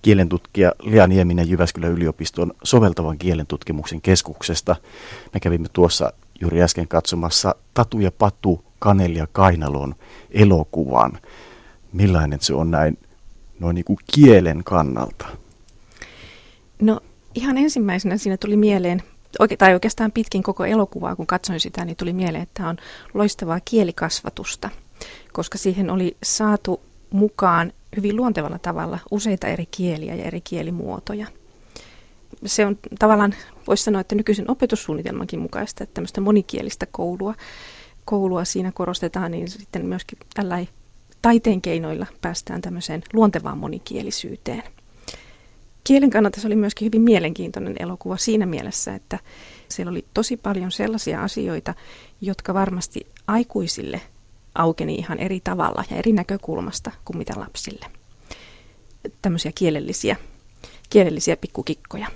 kielentutkija Lea Nieminen Jyväskylän yliopiston soveltavan kielentutkimuksen keskuksesta. Me kävimme tuossa juuri äsken katsomassa Tatu ja Patu, Kaneli ja Kainalon elokuvan. Millainen se on näin noin niin kuin kielen kannalta? No ihan ensimmäisenä siinä tuli mieleen, tai oikeastaan pitkin koko elokuvaa, kun katsoin sitä, niin tuli mieleen, että tämä on loistavaa kielikasvatusta, koska siihen oli saatu mukaan hyvin luontevalla tavalla useita eri kieliä ja eri kielimuotoja. Se on tavallaan, voisi sanoa, että nykyisen opetussuunnitelmankin mukaista, että tämmöistä monikielistä koulua siinä korostetaan, niin sitten myöskin tällä taiteen keinoilla päästään tämmöiseen luontevaan monikielisyyteen. Kielen kannalta se oli myöskin hyvin mielenkiintoinen elokuva siinä mielessä, että siellä oli tosi paljon sellaisia asioita, jotka varmasti aikuisille aukeni ihan eri tavalla ja eri näkökulmasta kuin mitä lapsille. Tämmöisiä kielellisiä pikkukikkoja.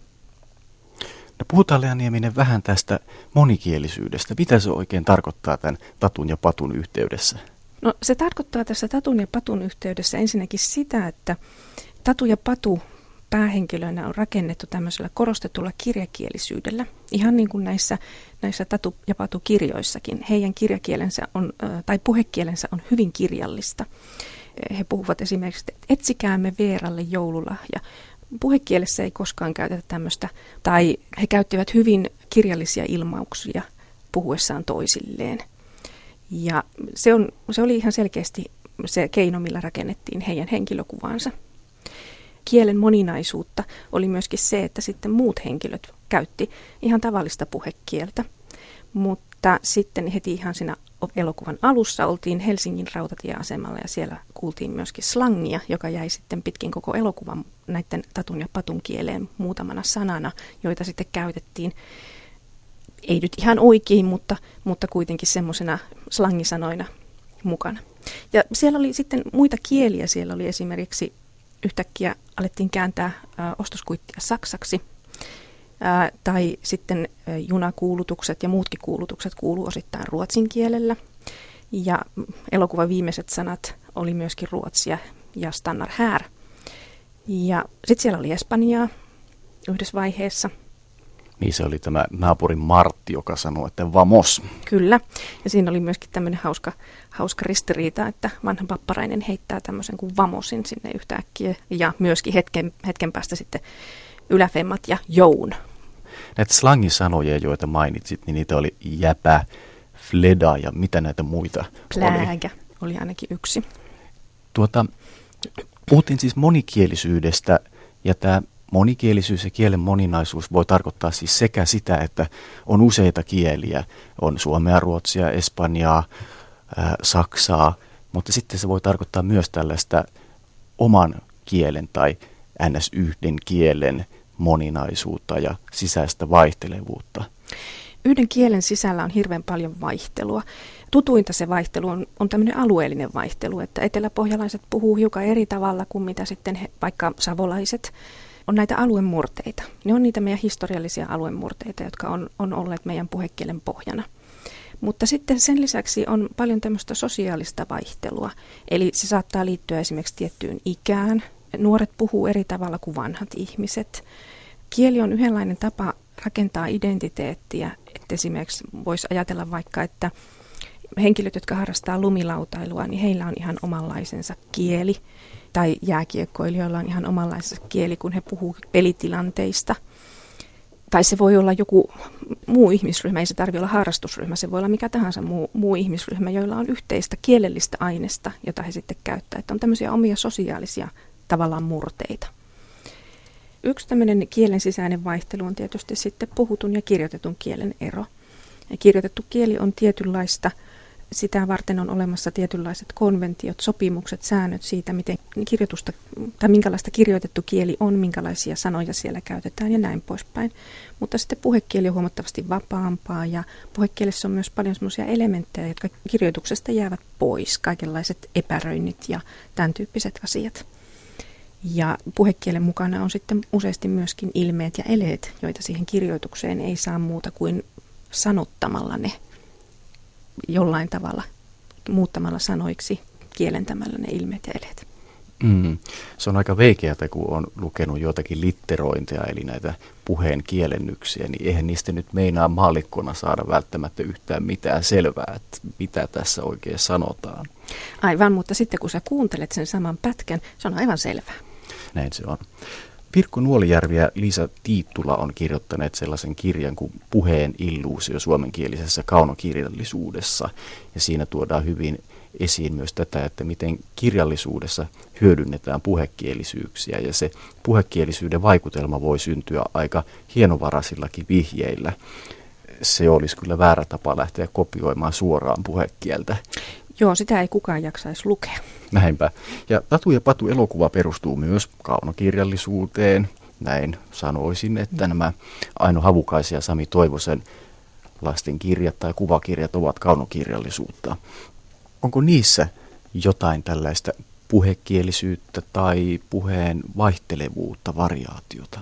No puhutaan, Lea Nieminen, vähän tästä monikielisyydestä. Mitä se oikein tarkoittaa tämän Tatun ja Patun yhteydessä? No se tarkoittaa tässä Tatun ja Patun yhteydessä ensinnäkin sitä, että Tatu ja Patu päähenkilöinä on rakennettu tämmöisellä korostetulla kirjakielisyydellä. Ihan niin kuin näissä Tatu ja Patu-kirjoissakin. Heidän kirjakielensä on, tai puhekielensä on hyvin kirjallista. He puhuvat esimerkiksi, että etsikäämme Veeralle joululahja. Puhekielessä ei koskaan käytetä tämmöistä, tai he käyttivät hyvin kirjallisia ilmauksia puhuessaan toisilleen. Ja se oli ihan selkeästi se keino, millä rakennettiin heidän henkilökuvansa. Kielen moninaisuutta oli myöskin se, että sitten muut henkilöt käytti ihan tavallista puhekieltä, mutta sitten heti ihan siinä elokuvan alussa oltiin Helsingin rautatieasemalla ja siellä kuultiin myöskin slangia, joka jäi sitten pitkin koko elokuvan näiden Tatun ja Patun kieleen muutamana sanana, joita sitten käytettiin, ei nyt ihan oikein, mutta kuitenkin semmoisena slangisanoina mukana. Ja siellä oli sitten muita kieliä, siellä oli esimerkiksi yhtäkkiä alettiin kääntää ostoskuittia saksaksi, tai sitten junakuulutukset ja muutkin kuulutukset kuuluu osittain ruotsin kielellä. Ja elokuvan viimeiset sanat oli myöskin ruotsia ja stannar här. Ja sitten siellä oli espanjaa yhdessä vaiheessa. Niin se oli tämä naapurin Martti, joka sanoi, että vamos. Kyllä, ja siinä oli myöskin tämmöinen hauska ristiriita, että vanha papparainen heittää tämmöisen kuin vamosin sinne yhtäkkiä, ja myöskin hetken päästä sitten yläfemmat ja joun. Näitä slangisanoja, joita mainitsit, niin niitä oli jäpä, fleda ja mitä näitä muita Plääkä oli ainakin yksi. Puhuttiin siis monikielisyydestä, ja tämä monikielisyys ja kielen moninaisuus voi tarkoittaa siis sekä sitä, että on useita kieliä, on suomea, ruotsia, espanjaa, saksaa, mutta sitten se voi tarkoittaa myös tällaista oman kielen tai ns. Yhden kielen moninaisuutta ja sisäistä vaihtelevuutta. Yhden kielen sisällä on hirveän paljon vaihtelua. Tutuinta se vaihtelu on tämmöinen alueellinen vaihtelu, että eteläpohjalaiset puhuu hiukan eri tavalla kuin mitä sitten vaikka savolaiset. On näitä aluemurteita. Ne on niitä meidän historiallisia aluemurteita, jotka on olleet meidän puhekielen pohjana. Mutta sitten sen lisäksi on paljon tämmöistä sosiaalista vaihtelua. Eli se saattaa liittyä esimerkiksi tiettyyn ikään. Nuoret puhuu eri tavalla kuin vanhat ihmiset. Kieli on yhdenlainen tapa rakentaa identiteettiä. Että esimerkiksi voisi ajatella vaikka, että henkilöt, jotka harrastaa lumilautailua, niin heillä on ihan omanlaisensa kieli. Tai jääkiekkoilijoilla on ihan omanlaisensa kieli, kun he puhuu pelitilanteista. Tai se voi olla joku muu ihmisryhmä, ei se tarvitse olla harrastusryhmä, se voi olla mikä tahansa muu ihmisryhmä, joilla on yhteistä kielellistä ainesta, jota he sitten käyttää. Että on tämmöisiä omia sosiaalisia tavallaan murteita. Yksi tämmöinen kielen sisäinen vaihtelu on tietysti sitten puhutun ja kirjoitetun kielen ero. Ja kirjoitettu kieli on tietynlaista. Sitä varten on olemassa tietynlaiset konventiot, sopimukset, säännöt siitä, miten kirjoitusta tai minkälaista kirjoitettu kieli on, minkälaisia sanoja siellä käytetään ja näin poispäin. Mutta sitten puhekieli on huomattavasti vapaampaa ja puhekielessä on myös paljon sellaisia elementtejä, jotka kirjoituksesta jäävät pois, kaikenlaiset epäröinnit ja tämän tyyppiset asiat. Ja puhekielen mukana on sitten useasti myöskin ilmeet ja eleet, joita siihen kirjoitukseen ei saa muuta kuin sanottamalla ne. Jollain tavalla muuttamalla sanoiksi, kielentämällä ne ilmeet ja eleet. Se on aika veikeätä, kun on lukenut joitakin litterointeja, eli näitä puheen kielennyksiä, niin eihän niistä nyt meinaa maallikkona saada välttämättä yhtään mitään selvää, että mitä tässä oikein sanotaan. Aivan, mutta sitten kun sä kuuntelet sen saman pätkän, se on aivan selvää. Näin se on. Pirkko Nuolijärvi ja Liisa Tiittula on kirjoittaneet sellaisen kirjan kuin Puheen illuusio suomenkielisessä kaunokirjallisuudessa. Ja siinä tuodaan hyvin esiin myös tätä, että miten kirjallisuudessa hyödynnetään puhekielisyyksiä. Ja se puhekielisyyden vaikutelma voi syntyä aika hienovaraisillakin vihjeillä. Se olisi kyllä väärä tapa lähteä kopioimaan suoraan puhekieltä. Joo, sitä ei kukaan jaksaisi lukea. Näinpä. Ja Tatu ja Patu -elokuva perustuu myös kaunokirjallisuuteen. Näin sanoisin, että nämä Aino Havukaisen ja Sami Toivosen lastenkirjat tai kuvakirjat ovat kaunokirjallisuutta. Onko niissä jotain tällaista puhekielisyyttä tai puheen vaihtelevuutta, variaatiota?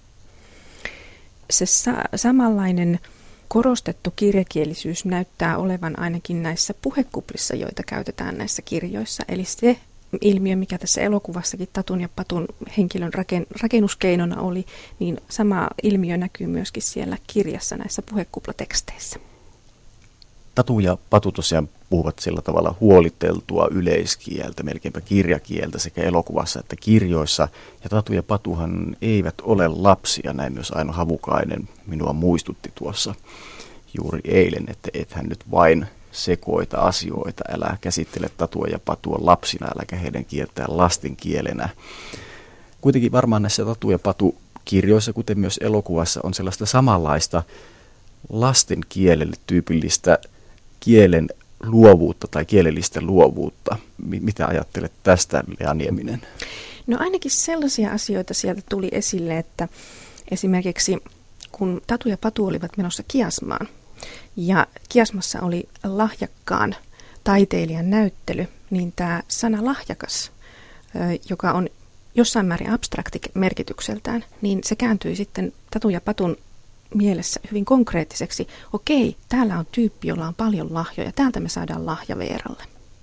Se samanlainen korostettu kirjakielisyys näyttää olevan ainakin näissä puhekuplissa, joita käytetään näissä kirjoissa. Eli se ilmiö, mikä tässä elokuvassakin Tatun ja Patun henkilön rakennuskeinona oli, niin sama ilmiö näkyy myöskin siellä kirjassa näissä puhekuplateksteissä. Tatu ja Patu tosiaan puhuvat sillä tavalla huoliteltua yleiskieltä, melkeinpä kirjakieltä sekä elokuvassa että kirjoissa. Ja Tatu ja Patuhan eivät ole lapsia, näin myös Aino Havukainen minua muistutti tuossa juuri eilen, että ethän nyt vain sekoita asioita, älä käsittele Tatua ja Patua lapsina, äläkä heidän kieltää lasten kielenä. Kuitenkin varmaan näissä Tatu ja Patu -kirjoissa, kuten myös elokuvassa, on sellaista samanlaista lasten kielelle tyypillistä kielen luovuutta tai kielellistä luovuutta. Mitä ajattelet tästä, Lea Nieminen? No ainakin sellaisia asioita sieltä tuli esille, että esimerkiksi kun Tatu ja Patu olivat menossa Kiasmaan ja Kiasmassa oli lahjakkaan taiteilijan näyttely, niin tämä sana lahjakas, joka on jossain määrin abstrakti merkitykseltään, niin se kääntyi sitten Tatu ja Patun mielessä hyvin konkreettiseksi. Okei, täällä on tyyppi, jolla on paljon lahjoja. Täältä me saadaan lahja Veeralle.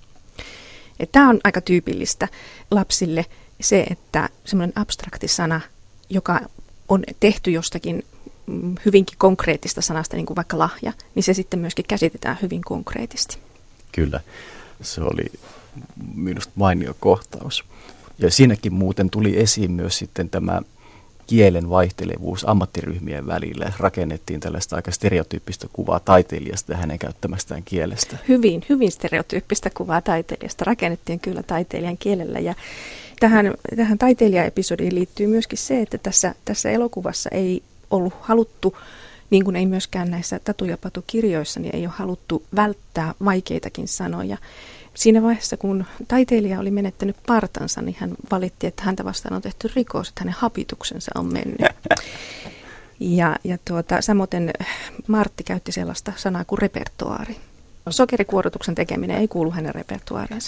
Tämä on aika tyypillistä lapsille se, että semmoinen abstrakti sana, joka on tehty jostakin hyvinkin konkreettista sanasta, niin kuin vaikka lahja, niin se sitten myöskin käsitetään hyvin konkreettisesti. Kyllä, se oli minusta mainio kohtaus. Ja siinäkin muuten tuli esiin myös sitten tämä kielen vaihtelevuus ammattiryhmien välillä. Rakennettiin tällaista aika stereotyyppistä kuvaa taiteilijasta ja hänen käyttämästään kielestä. Hyvin stereotyyppistä kuvaa taiteilijasta rakennettiin kyllä taiteilijan kielellä. Ja tähän taiteilijaepisodiin liittyy myöskin se, että tässä elokuvassa ei ollut haluttu, niin kuin ei myöskään näissä Tatu ja Patu -kirjoissa, niin ei ole haluttu välttää vaikeitakin sanoja. Siinä vaiheessa, kun taiteilija oli menettänyt partansa, niin hän valitti, että häntä vastaan on tehty rikos, että hänen hapituksensa on mennyt. Ja samoin Martti käytti sellaista sanaa kuin repertuaari. Sokerikuorotuksen tekeminen ei kuulu hänen repertuaariinsa.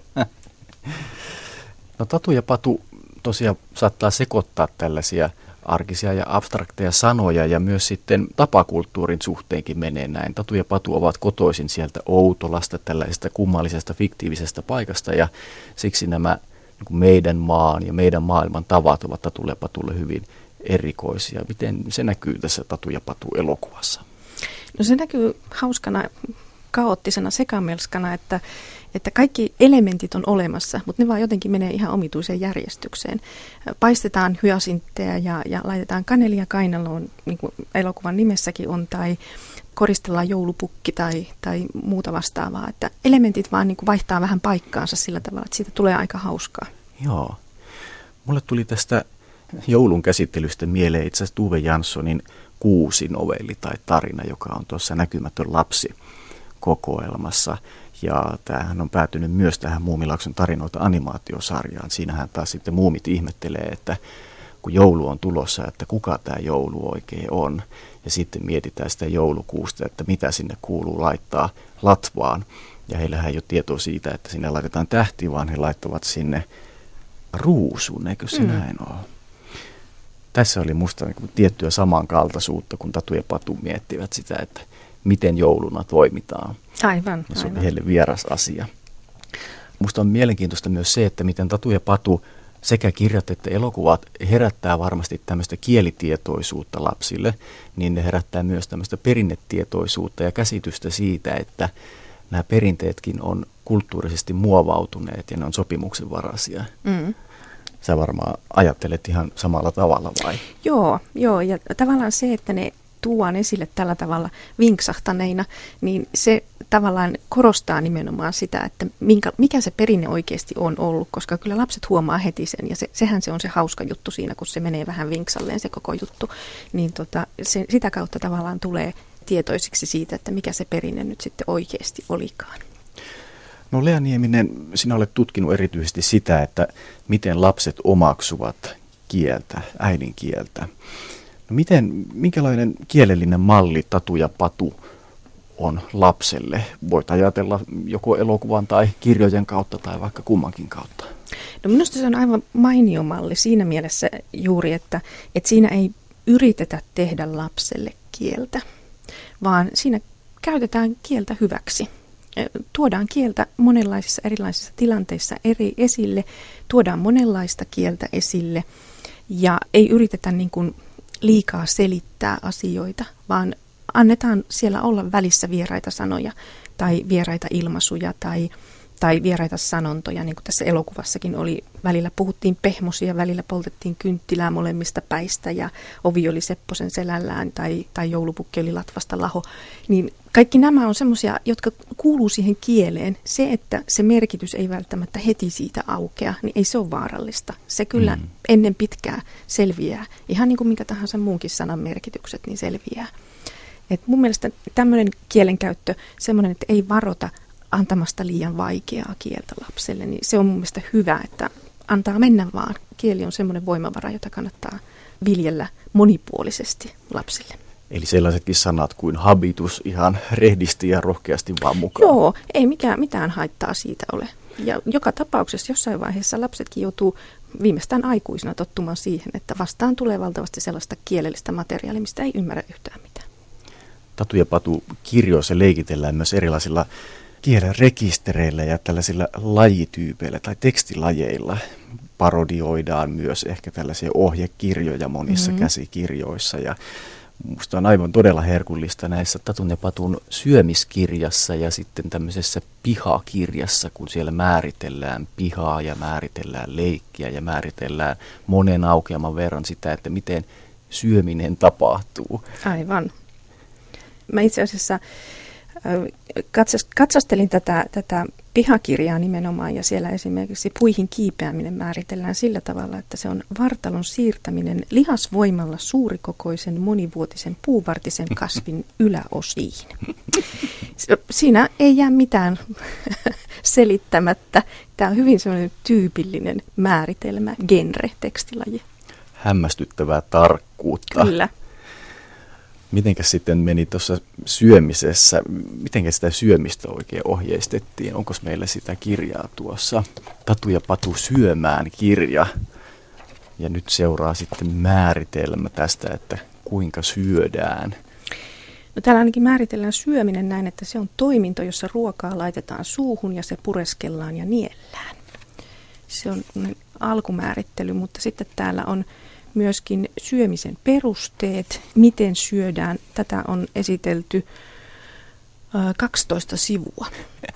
No Tatu ja Patu tosiaan saattaa sekoittaa tällaisia arkisia ja abstrakteja sanoja ja myös sitten tapakulttuurin suhteenkin menee näin. Tatu ja Patu ovat kotoisin sieltä Outolasta, tällaisesta kummallisesta fiktiivisestä paikasta ja siksi nämä niin meidän maan ja meidän maailman tavat ovat Tatulle ja Patulle hyvin erikoisia. Miten se näkyy tässä Tatu ja Patu -elokuvassa? No se näkyy hauskana, kaoottisena sekamelskana, että kaikki elementit on olemassa, mutta ne vaan jotenkin menee ihan omituiseen järjestykseen. Paistetaan hyasintteja ja laitetaan kanelia kainaloon, niin kuin elokuvan nimessäkin on, tai koristellaan joulupukki tai muuta vastaavaa. Että elementit vaan niin kuin vaihtaa vähän paikkaansa sillä tavalla, että siitä tulee aika hauskaa. Joo. Mulle tuli tästä joulun käsittelystä mieleen itse asiassa Tove Janssonin Kuusi-novelli tai tarina, joka on tuossa Näkymätön lapsi -kokoelmassa. Ja tämähän on päätynyt myös tähän Muumilaakson tarinoita -animaatiosarjaan. Siinähän taas sitten muumit ihmettelee, että kun joulu on tulossa, että kuka tämä joulu oikein on. Ja sitten mietitään sitä joulukuusta, että mitä sinne kuuluu laittaa latvaan. Ja heillähän ei ole tietoa siitä, että sinne laitetaan tähti, vaan he laittavat sinne ruusun, eikö se näin ole? Tässä oli musta niin tiettyä samankaltaisuutta, kun Tatu ja Patu miettivät sitä, että miten jouluna toimitaan. Aivan. Ja se on heille vieras asia. Musta on mielenkiintoista myös se, että miten Tatu ja Patu sekä kirjat että elokuvat herättää varmasti tämmöistä kielitietoisuutta lapsille, niin ne herättää myös tämmöistä perinnetietoisuutta ja käsitystä siitä, että nämä perinteetkin on kulttuurisesti muovautuneet ja ne on sopimuksenvaraisia. Sä varmaan ajattelet ihan samalla tavalla vai? Joo, ja tavallaan se, että ne tuodaan esille tällä tavalla vinksahtaneina, niin se tavallaan korostaa nimenomaan sitä, että mikä se perinne oikeasti on ollut, koska kyllä lapset huomaa heti sen, ja sehän se on se hauska juttu siinä, kun se menee vähän vinksalleen se koko juttu, niin sitä kautta tavallaan tulee tietoisiksi siitä, että mikä se perinne nyt sitten oikeasti olikaan. No Lea Nieminen, sinä olet tutkinut erityisesti sitä, että miten lapset omaksuvat kieltä, äidinkieltä. No minkälainen kielellinen malli Tatu ja Patu on lapselle? Voit ajatella joko elokuvan tai kirjojen kautta tai vaikka kummankin kautta. No minusta se on aivan mainio malli siinä mielessä juuri, että siinä ei yritetä tehdä lapselle kieltä, vaan siinä käytetään kieltä hyväksi. Tuodaan kieltä monenlaisissa erilaisissa tilanteissa esille, tuodaan monenlaista kieltä esille ja ei yritetä niin kuin liikaa selittää asioita, vaan annetaan siellä olla välissä vieraita sanoja tai vieraita ilmaisuja tai vieraita sanontoja, niin kuin tässä elokuvassakin oli. Välillä puhuttiin pehmosia, välillä poltettiin kynttilää molemmista päistä ja ovi oli Sepposen selällään tai joulupukki oli latvasta laho. Niin kaikki nämä on semmoisia, jotka kuuluu siihen kieleen. Se, että se merkitys ei välttämättä heti siitä aukea, niin ei se ole vaarallista. Se kyllä ennen pitkää selviää. Ihan niin kuin minkä tahansa muunkin sanan merkitykset, niin selviää. Et mun mielestä tämmöinen kielenkäyttö, semmoinen, että ei varota antamasta liian vaikeaa kieltä lapselle, niin se on mun mielestä hyvä, että antaa mennä vaan. Kieli on semmoinen voimavara, jota kannattaa viljellä monipuolisesti lapsille. Eli sellaisetkin sanat kuin habitus ihan rehdisti ja rohkeasti vaan mukaan. Joo, ei mitään haittaa siitä ole. Ja joka tapauksessa jossain vaiheessa lapsetkin joutuu viimeistään aikuisena tottumaan siihen, että vastaan tulee valtavasti sellaista kielellistä materiaalia, mistä ei ymmärrä yhtään mitään. Tatu ja Patu kirjoissa leikitellään myös erilaisilla kielen rekistereillä ja tällaisilla lajityypeillä tai tekstilajeilla. Parodioidaan myös ehkä tällaisia ohjekirjoja monissa käsikirjoissa ja musta on aivan todella herkullista näissä Tatun ja Patun syömiskirjassa ja sitten tämmöisessä pihakirjassa, kun siellä määritellään pihaa ja määritellään leikkiä ja määritellään monen aukeaman verran sitä, että miten syöminen tapahtuu. Aivan. Mä itse asiassa katsastelin tätä pihakirjaa nimenomaan ja siellä esimerkiksi puihin kiipeäminen määritellään sillä tavalla, että se on vartalon siirtäminen lihasvoimalla suurikokoisen monivuotisen puuvartisen kasvin yläosiin. Siinä ei jää mitään selittämättä. Tämä on hyvin sellainen tyypillinen määritelmä, genre, tekstilaji. Hämmästyttävää tarkkuutta. Kyllä. Mitenkäs sitten meni tuossa syömisessä, mitenkäs sitä syömistä oikein ohjeistettiin? Onko meillä sitä kirjaa tuossa? Tatu ja Patu syömään -kirja. Ja nyt seuraa sitten määritelmä tästä, että kuinka syödään. No täällä ainakin määritellään syöminen näin, että se on toiminto, jossa ruokaa laitetaan suuhun ja se pureskellaan ja niellään. Se on alkumäärittely, mutta sitten täällä on myöskin syömisen perusteet, miten syödään. Tätä on esitelty 12 sivua.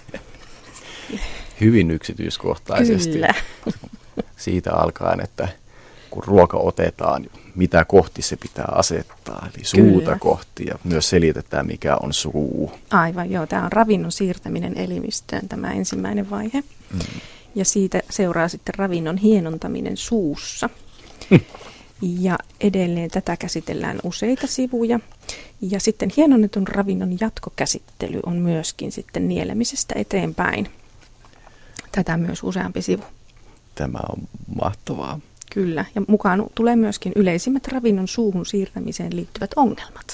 Hyvin yksityiskohtaisesti. Kyllä. Siitä alkaen, että kun ruoka otetaan, mitä kohti se pitää asettaa. Eli suuta Kyllä. kohti ja myös selitetään, mikä on suu. Aivan, joo. Tämä on ravinnon siirtäminen elimistöön, tämä ensimmäinen vaihe. Ja siitä seuraa sitten ravinnon hienontaminen suussa. Ja edelleen tätä käsitellään useita sivuja. Ja sitten hienonnetun ravinnon jatkokäsittely on myöskin sitten nielemisestä eteenpäin. Tätä myös useampi sivu. Tämä on mahtavaa. Kyllä, ja mukaan tulee myöskin yleisimmät ravinnon suuhun siirtämiseen liittyvät ongelmat.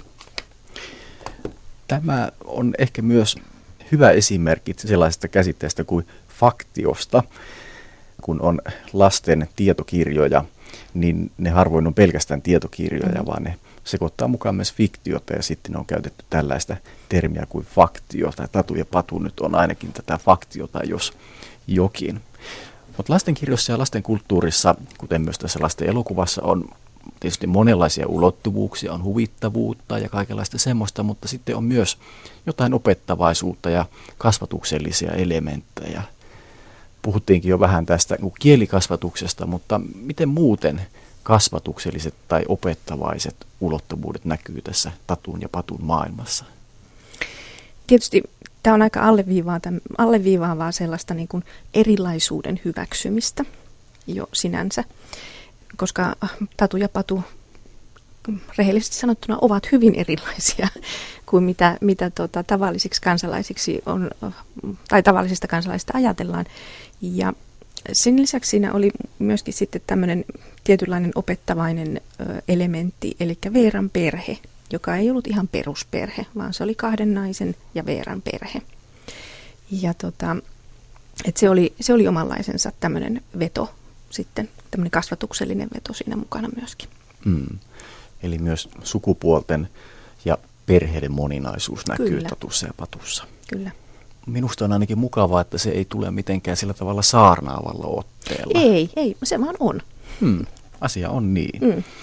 Tämä on ehkä myös hyvä esimerkki sellaisesta käsitteestä kuin faktiosta, kun on lasten tietokirjoja, niin ne harvoin on pelkästään tietokirjoja, vaan ne sekoittaa mukaan myös fiktiota ja sitten on käytetty tällaista termiä kuin faktio, tai Tatu ja Patu nyt on ainakin tätä faktiota, jokin. Mutta lastenkirjoissa ja lasten kulttuurissa, kuten myös tässä lasten elokuvassa, on tietysti monenlaisia ulottuvuuksia, on huvittavuutta ja kaikenlaista semmoista, mutta sitten on myös jotain opettavaisuutta ja kasvatuksellisia elementtejä. Puhuttiinkin jo vähän tästä kielikasvatuksesta, mutta miten muuten kasvatukselliset tai opettavaiset ulottuvuudet näkyy tässä Tatun ja Patun maailmassa? Tietysti tämä on aika alleviivaavaa sellaista niin kuin erilaisuuden hyväksymistä jo sinänsä, koska Tatu ja Patu rehellisesti sanottuna ovat hyvin erilaisia kuin mitä tavallisiksi kansalaisiksi on, tai tavallisista kansalaisista ajatellaan. Ja sen lisäksi siinä oli myöskin sitten tämmöinen tietynlainen opettavainen elementti, eli Veeran perhe, joka ei ollut ihan perusperhe, vaan se oli 2 naisen ja Veeran perhe. Ja se oli omanlaisensa tämmöinen veto sitten, tämmöinen kasvatuksellinen veto siinä mukana myöskin. Eli myös sukupuolten ja perheiden moninaisuus näkyy Kyllä. Tatussa ja Patussa. Kyllä. Minusta on ainakin mukavaa, että se ei tule mitenkään sillä tavalla saarnaavalla otteella. Ei, se vaan on. Asia on niin.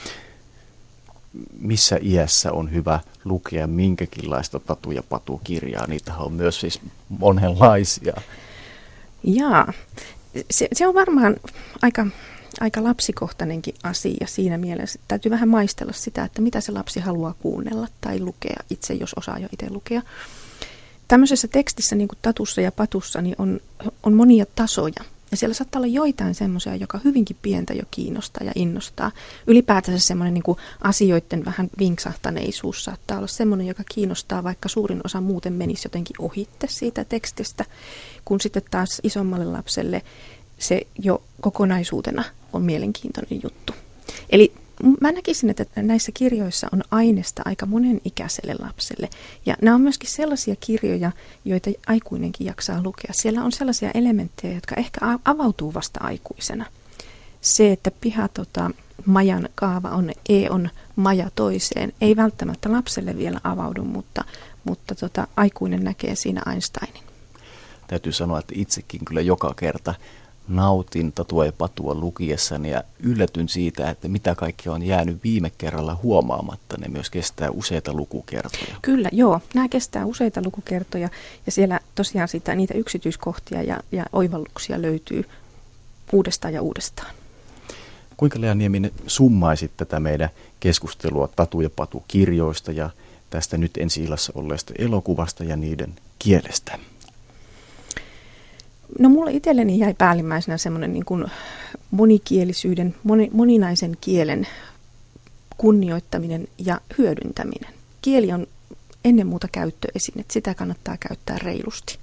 Missä iässä on hyvä lukea minkäkinlaista Tatu ja Patu-kirjaa? Niitä on myös siis monenlaisia. Jaa, se on varmaan aika lapsikohtainenkin asia siinä mielessä. Täytyy vähän maistella sitä, että mitä se lapsi haluaa kuunnella tai lukea itse, jos osaa jo itse lukea. Tämmöisessä tekstissä, niin kuin Tatussa ja Patussa, niin on monia tasoja. Ja siellä saattaa olla joitain semmoisia, joka hyvinkin pientä jo kiinnostaa ja innostaa. Ylipäätänsä semmoinen niin kuin asioiden vähän vinksahtaneisuus saattaa olla semmoinen, joka kiinnostaa, vaikka suurin osa muuten menisi jotenkin ohitte siitä tekstistä, kun sitten taas isommalle lapselle se jo kokonaisuutena on mielenkiintoinen juttu. Eli mä näkisin, että näissä kirjoissa on aineesta aika monen ikäiselle lapselle. Ja nämä on myöskin sellaisia kirjoja, joita aikuinenkin jaksaa lukea. Siellä on sellaisia elementtejä, jotka ehkä avautuu vasta aikuisena. Se, että majan kaava on on maja toiseen, ei välttämättä lapselle vielä avaudu, mutta aikuinen näkee siinä Einsteinin. Täytyy sanoa, että itsekin kyllä joka kerta nautin Tatua ja Patua lukiessani ja yllätyn siitä, että mitä kaikkea on jäänyt viime kerralla huomaamatta. Ne myös kestää useita lukukertoja. Kyllä, joo. Nämä kestää useita lukukertoja ja siellä tosiaan niitä yksityiskohtia ja oivalluksia löytyy uudestaan ja uudestaan. Kuinka Lea Nieminen summaisit tätä meidän keskustelua Tatu ja Patu -kirjoista ja tästä nyt ensi-illassa olleesta elokuvasta ja niiden kielestä? No mulle itselleni jäi päällimmäisenä semmoinen niin kuin monikielisyyden, moninaisen kielen kunnioittaminen ja hyödyntäminen. Kieli on ennen muuta käyttöesine, sitä kannattaa käyttää reilusti.